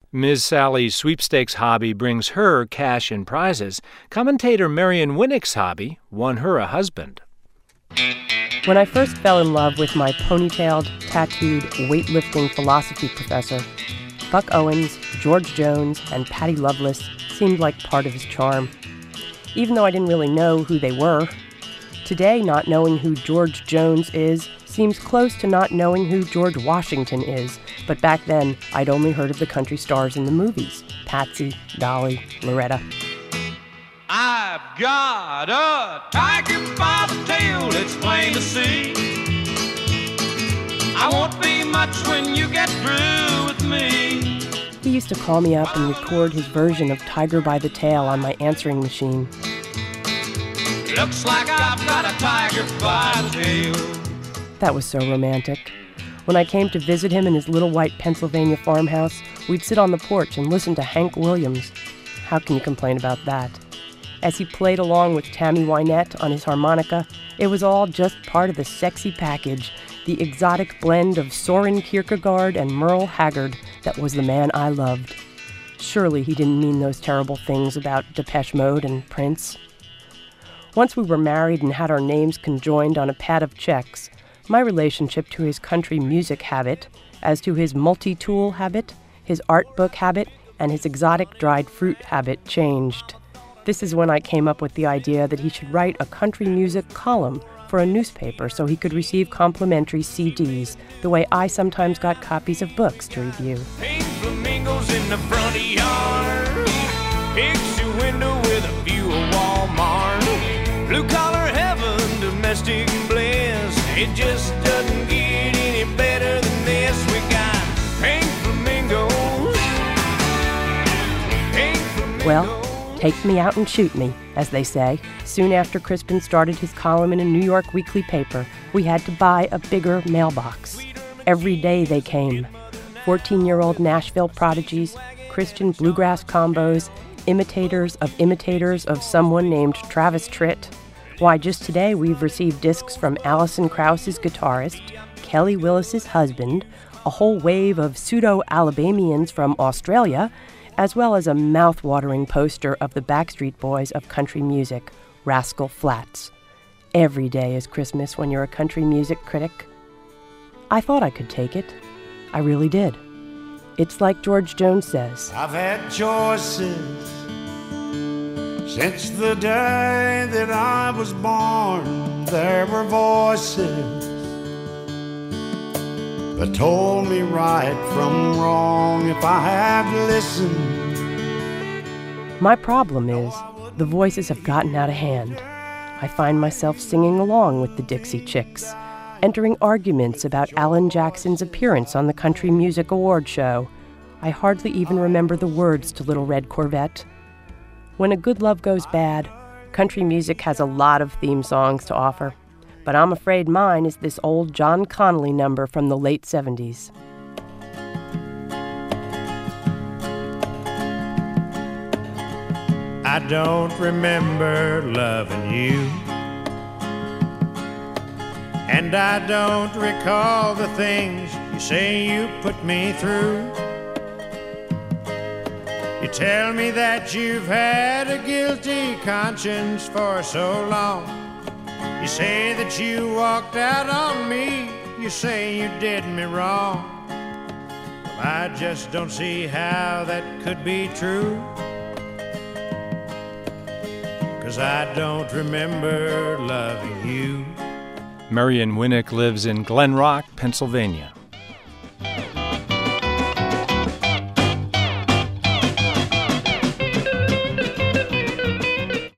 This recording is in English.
Ms. Sally's sweepstakes hobby brings her cash and prizes. Commentator Marion Winnick's hobby won her a husband. When I first fell in love with my ponytailed, tattooed, weightlifting philosophy professor, Buck Owens, George Jones, and Patty Loveless seemed like part of his charm, even though I didn't really know who they were. Today, not knowing who George Jones is seems close to not knowing who George Washington is, but back then, I'd only heard of the country stars in the movies: Patsy, Dolly, Loretta. I've got a tiger by the tail, it's plain to see. I won't be much when you get through with me. He used to call me up and record his version of Tiger by the Tail on my answering machine. Looks like I've got a tiger by the tail. That was so romantic. When I came to visit him in his little white Pennsylvania farmhouse, we'd sit on the porch and listen to Hank Williams. How can you complain about that? As he played along with Tammy Wynette on his harmonica, it was all just part of the sexy package, the exotic blend of Soren Kierkegaard and Merle Haggard that was the man I loved. Surely he didn't mean those terrible things about Depeche Mode and Prince. Once we were married and had our names conjoined on a pad of checks, my relationship to his country music habit, as to his multi-tool habit, his art book habit, and his exotic dried fruit habit changed. This is when I came up with the idea that he should write a country music column for a newspaper so he could receive complimentary CDs, the way I sometimes got copies of books to review. Pink flamingos in the front yard, picture window with a view of Walmart, blue collar heaven, domestic bliss. It just doesn't get any better than this. We got pink flamingos, pink flamingos. Well, take me out and shoot me, as they say. Soon after Crispin started his column in a New York weekly paper, we had to buy a bigger mailbox. Every day they came. 14-year-old Nashville prodigies, Christian bluegrass combos, imitators of someone named Travis Tritt. Why, just today we've received discs from Alison Krauss's guitarist, Kelly Willis's husband, a whole wave of pseudo-Alabamians from Australia, as well as a mouth-watering poster of the Backstreet Boys of country music, Rascal Flatts. Every day is Christmas when you're a country music critic. I thought I could take it. I really did. It's like George Jones says, I've had choices since the day that I was born. There were voices that told me right from wrong if I had listened. My problem is, the voices have gotten out of hand. I find myself singing along with the Dixie Chicks, entering arguments about Alan Jackson's appearance on the Country Music Award show. I hardly even remember the words to Little Red Corvette. When a good love goes bad, country music has a lot of theme songs to offer. But I'm afraid mine is this old John Connolly number from the late 70s. I don't remember loving you, and I don't recall the things you say you put me through. You tell me that you've had a guilty conscience for so long. You say that you walked out on me. You say you did me wrong. Well, I just don't see how that could be true, 'cause I don't remember loving you. Marion Winnick lives in Glen Rock, Pennsylvania.